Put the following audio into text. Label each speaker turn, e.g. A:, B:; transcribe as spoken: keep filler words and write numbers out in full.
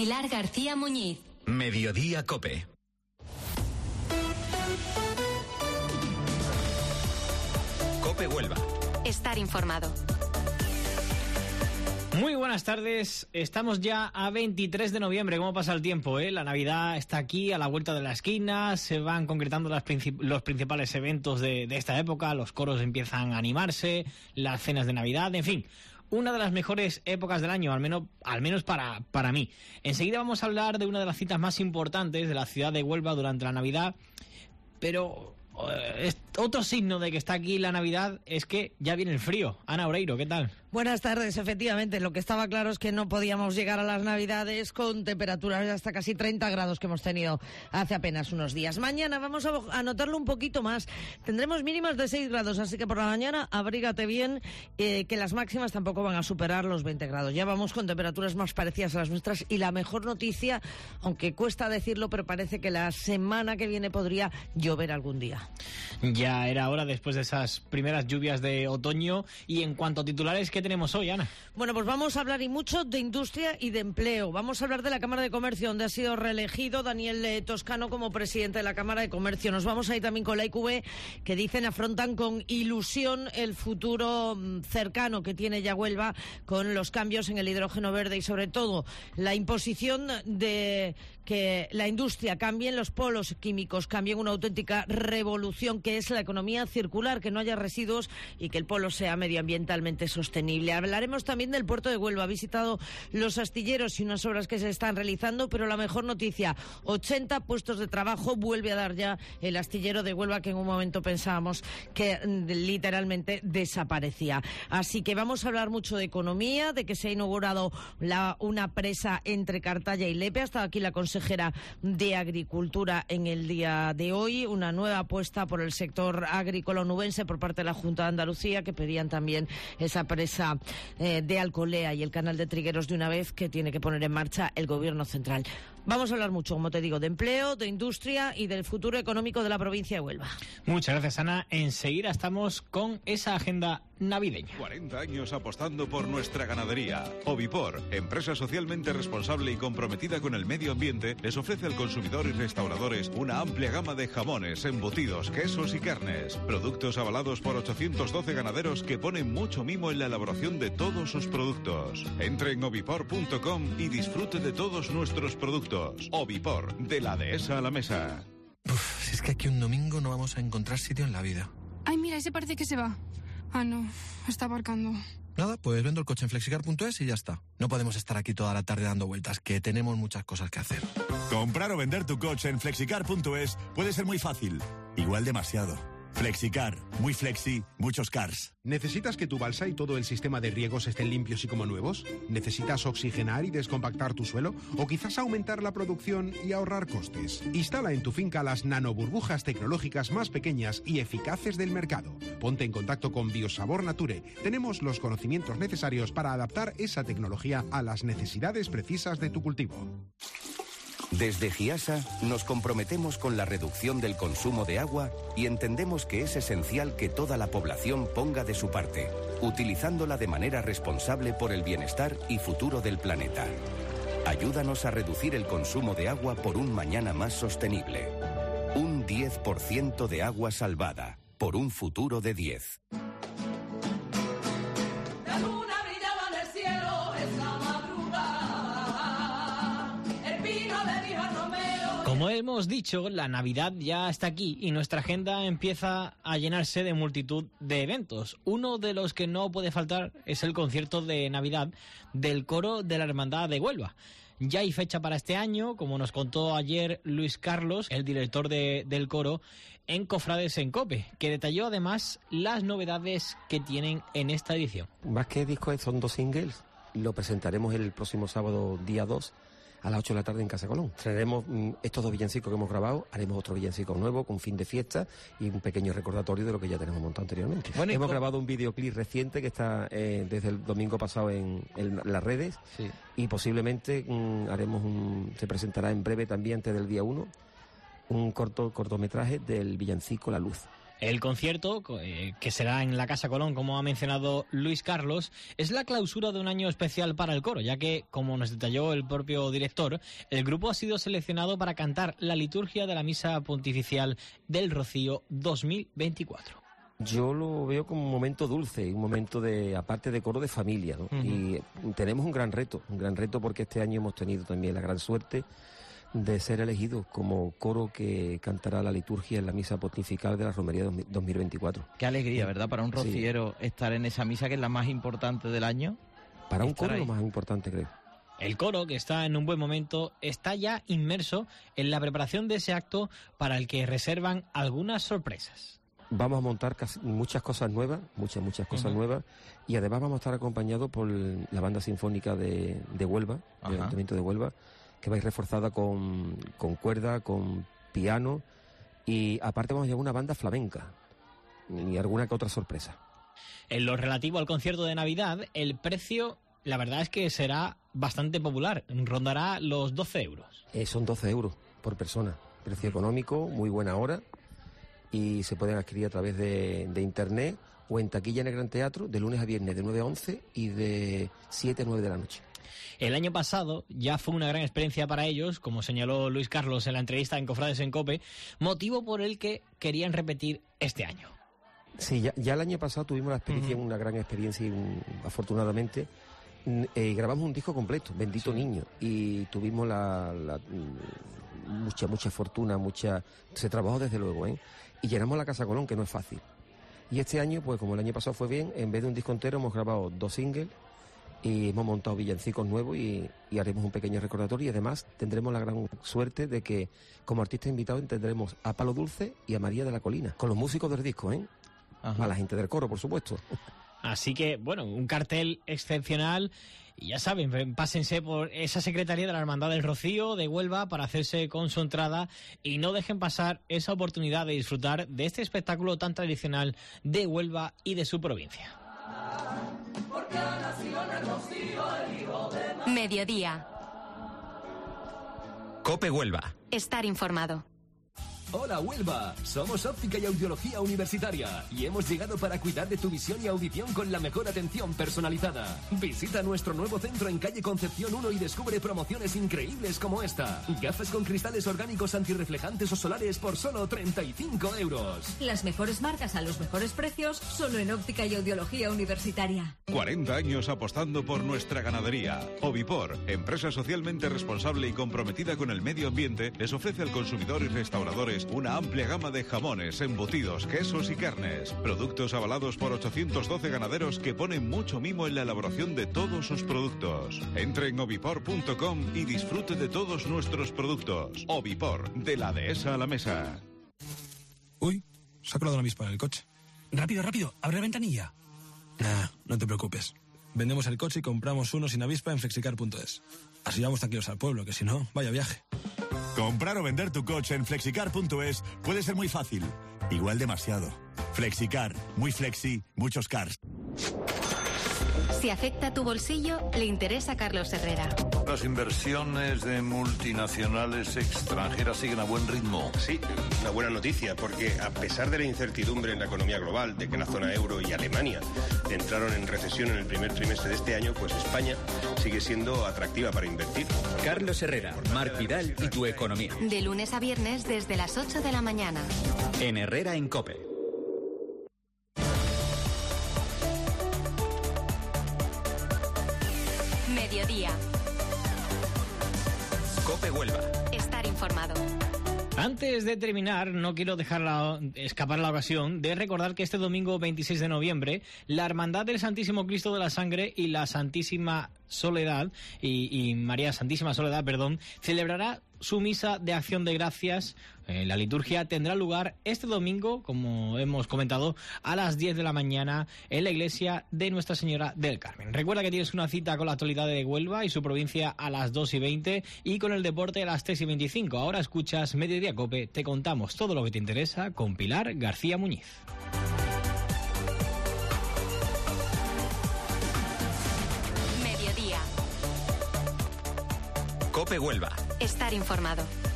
A: Pilar García Muñiz.
B: Mediodía Cope. Cope Huelva.
A: Estar informado.
C: Muy buenas tardes, estamos ya a veintitrés de noviembre, ¿cómo pasa el tiempo? Eh? La Navidad está aquí, a la vuelta de la esquina, se van concretando las princip- los principales eventos de, de esta época, los coros empiezan a animarse, las cenas de Navidad, en fin, una de las mejores épocas del año, al menos, al menos para, para mí. Enseguida vamos a hablar de una de las citas más importantes de la ciudad de Huelva durante la Navidad, pero eh, otro signo de que está aquí la Navidad es que ya viene el frío. Ana Oreiro, ¿qué tal?
D: Buenas tardes, efectivamente, lo que estaba claro es que no podíamos llegar a las Navidades con temperaturas de hasta casi treinta grados que hemos tenido hace apenas unos días. Mañana vamos a, a notarlo un poquito más, tendremos mínimas de seis grados, así que por la mañana abrígate bien, eh, que las máximas tampoco van a superar los veinte grados. Ya vamos con temperaturas más parecidas a las nuestras y la mejor noticia, aunque cuesta decirlo, pero parece que la semana que viene podría llover algún día.
C: Ya era hora después de esas primeras lluvias de otoño. Y en cuanto a titulares, ¿qué tenemos hoy, Ana?
D: Bueno, pues vamos a hablar y mucho de industria y de empleo. Vamos a hablar de la Cámara de Comercio, donde ha sido reelegido Daniel eh, Toscano como presidente de la Cámara de Comercio. Nos vamos a ir también con la I Q B, que dicen afrontan con ilusión el futuro mm, cercano que tiene ya Huelva con los cambios en el hidrógeno verde y sobre todo la imposición de que la industria cambie, los polos químicos cambien, una auténtica revolución que es la economía circular, que no haya residuos y que el polo sea medioambientalmente sostenible. Hablaremos también del puerto de Huelva. Ha visitado los astilleros y unas obras que se están realizando, pero la mejor noticia, ochenta puestos de trabajo vuelve a dar ya el astillero de Huelva, que en un momento pensábamos que literalmente desaparecía. Así que vamos a hablar mucho de economía, de que se ha inaugurado la, una presa entre Cartaya y Lepe. Ha estado aquí la consejera de Agricultura en el día de hoy, una nueva apuesta por el sector agrícola onubense por parte de la Junta de Andalucía, que pedían también esa presa eh, de Alcolea y el canal de Trigueros de una vez, que tiene que poner en marcha el gobierno central. Vamos a hablar mucho, como te digo, de empleo, de industria y del futuro económico de la provincia de Huelva.
C: Muchas gracias, Ana. Enseguida estamos con esa agenda navideña.
E: cuarenta años apostando por nuestra ganadería. Ovipor, empresa socialmente responsable y comprometida con el medio ambiente, les ofrece al consumidor y restauradores una amplia gama de jamones, embutidos, quesos y carnes. Productos avalados por ochocientos doce ganaderos que ponen mucho mimo en la elaboración de todos sus productos. Entre en ovipor punto com y disfrute de todos nuestros productos. Ovipor, de la dehesa a la mesa.
F: Uf, si es que aquí un domingo no vamos a encontrar sitio en la vida.
G: Ay, mira, ese parece que se va. Ah, no, está aparcando.
F: Nada, pues vendo el coche en flexicar punto es y ya está. No podemos estar aquí toda la tarde dando vueltas, que tenemos muchas cosas que hacer.
H: Comprar o vender tu coche en flexicar punto es puede ser muy fácil, igual demasiado. Flexicar, muy flexi, muchos cars.
I: ¿Necesitas que tu balsa y todo el sistema de riegos estén limpios y como nuevos? ¿Necesitas oxigenar y descompactar tu suelo? ¿O quizás aumentar la producción y ahorrar costes? Instala en tu finca las nanoburbujas tecnológicas más pequeñas y eficaces del mercado. Ponte en contacto con Biosabor Nature. Tenemos los conocimientos necesarios para adaptar esa tecnología a las necesidades precisas de tu cultivo.
J: Desde GIASA nos comprometemos con la reducción del consumo de agua y entendemos que es esencial que toda la población ponga de su parte, utilizándola de manera responsable por el bienestar y futuro del planeta. Ayúdanos a reducir el consumo de agua por un mañana más sostenible. Un diez por ciento de agua salvada, por un futuro de diez.
C: Como hemos dicho, la Navidad ya está aquí y nuestra agenda empieza a llenarse de multitud de eventos. Uno de los que no puede faltar es el concierto de Navidad del coro de la Hermandad de Huelva. Ya hay fecha para este año, como nos contó ayer Luis Carlos, el director de, del coro, en Cofrades en Cope, que detalló además las novedades que tienen en esta edición.
K: Más que discos, son dos singles. Lo presentaremos el próximo sábado, día dos, a las ocho de la tarde en Casa Colón. Traeremos mm, estos dos villancicos que hemos grabado, haremos otro villancico nuevo con fin de fiesta y un pequeño recordatorio de lo que ya tenemos montado anteriormente. Bueno, hemos con... grabado un videoclip reciente que está eh, desde el domingo pasado en, en las redes, sí. Y posiblemente mm, haremos un, se presentará en breve también antes del día uno un corto cortometraje del villancico La Luz.
C: El concierto, eh, que será en la Casa Colón, como ha mencionado Luis Carlos, es la clausura de un año especial para el coro, ya que, como nos detalló el propio director, el grupo ha sido seleccionado para cantar la liturgia de la Misa Pontificial del Rocío dos mil veinticuatro.
K: Yo lo veo como un momento dulce, un momento de, aparte de coro, de familia, ¿no? Uh-huh. Y tenemos un gran reto, un gran reto porque este año hemos tenido también la gran suerte de ser elegidos como coro que cantará la liturgia en la misa pontifical de la Romería dos mil veinticuatro.
L: Qué alegría, ¿verdad? Para un rociero sí. estar en esa misa que es la más importante del año.
K: Para un coro ahí. Lo más importante, creo.
C: El coro, que está en un buen momento, está ya inmerso en la preparación de ese acto para el que reservan algunas sorpresas.
K: Vamos a montar casi muchas cosas nuevas, muchas, muchas cosas uh-huh. nuevas, y además vamos a estar acompañados por la Banda Sinfónica de, de Huelva, uh-huh. del Ayuntamiento de Huelva, que va a ir reforzada con, con cuerda, con piano, y aparte vamos a llevar una banda flamenca y alguna que otra sorpresa.
C: En lo relativo al concierto de Navidad, el precio, la verdad es que será bastante popular, rondará los doce euros.
K: Eh, son doce euros por persona, precio económico, muy buena hora, y se pueden adquirir a través de, de internet o en taquilla en el Gran Teatro de lunes a viernes de nueve a once y de siete a nueve de la noche.
C: El año pasado ya fue una gran experiencia para ellos, como señaló Luis Carlos en la entrevista en Cofrades en COPE, motivo por el que querían repetir este año.
K: Sí, ya, ya el año pasado tuvimos la experiencia, uh-huh. una gran experiencia y un, afortunadamente eh, grabamos un disco completo, Bendito sí. Niño, y tuvimos la, la mucha mucha fortuna, mucha se trabajó desde luego, ¿eh? Y llenamos la Casa Colón, que no es fácil. Y este año, pues como el año pasado fue bien, en vez de un disco entero hemos grabado dos singles y hemos montado villancicos nuevos y, y haremos un pequeño recordatorio, y además tendremos la gran suerte de que como artista invitado tendremos a Palo Dulce y a María de la Colina, con los músicos del disco, ¿eh? Ajá. A la gente del coro, por supuesto.
C: Así que, bueno, un cartel excepcional. Y ya saben, pásense por esa Secretaría de la Hermandad del Rocío de Huelva para hacerse con su entrada y no dejen pasar esa oportunidad de disfrutar de este espectáculo tan tradicional de Huelva y de su provincia.
A: Mediodía.
B: COPE Huelva.
A: Estar informado.
M: Hola Huelva, somos Óptica y Audiología Universitaria y hemos llegado para cuidar de tu visión y audición con la mejor atención personalizada. Visita nuestro nuevo centro en calle Concepción uno y descubre promociones increíbles como esta. Gafas con cristales orgánicos antirreflejantes o solares por solo treinta y cinco euros.
N: Las mejores marcas a los mejores precios solo en Óptica y Audiología Universitaria.
E: cuarenta años apostando por nuestra ganadería. Ovipor, empresa socialmente responsable y comprometida con el medio ambiente, les ofrece al consumidor y restauradores una amplia gama de jamones, embutidos, quesos y carnes. Productos avalados por ochocientos doce ganaderos que ponen mucho mimo en la elaboración de todos sus productos. Entre en ovipor punto com y disfrute de todos nuestros productos. Ovipor, de la dehesa a la mesa.
O: Uy, se ha colado una avispa en el coche. Rápido, rápido, abre la ventanilla. Nah, no te preocupes. Vendemos el coche y compramos uno sin avispa en flexicar punto es. Así vamos tranquilos al pueblo, que si no, vaya viaje.
H: Comprar o vender tu coche en flexicar punto es puede ser muy fácil, igual demasiado. Flexicar, muy flexi, muchos cars.
A: Si afecta tu bolsillo, le interesa a Carlos Herrera.
P: Las inversiones de multinacionales extranjeras siguen a buen ritmo.
Q: Sí, una buena noticia, porque a pesar de la incertidumbre en la economía global, de que la zona euro y Alemania entraron en recesión en el primer trimestre de este año, pues España sigue siendo atractiva para invertir.
B: Carlos Herrera, Marc Vidal y tu economía.
A: De lunes a viernes desde las ocho de la mañana.
B: En Herrera en COPE.
A: Mediodía.
B: COPE Huelva.
A: Estar informado.
C: Antes de terminar, no quiero dejar la, escapar la ocasión de recordar que este domingo veintiséis de noviembre, la Hermandad del Santísimo Cristo de la Sangre y la Santísima Soledad, y, y María Santísima Soledad, perdón, celebrará su misa de acción de gracias. Eh, la liturgia tendrá lugar este domingo, como hemos comentado, a las diez de la mañana en la iglesia de Nuestra Señora del Carmen. Recuerda que tienes una cita con la actualidad de Huelva y su provincia a las dos y veinte y con el deporte a las tres y veinticinco. Ahora escuchas Mediodía COPE, te contamos todo lo que te interesa con Pilar García Muñiz.
A: Mediodía.
B: COPE Huelva.
A: Estar informado.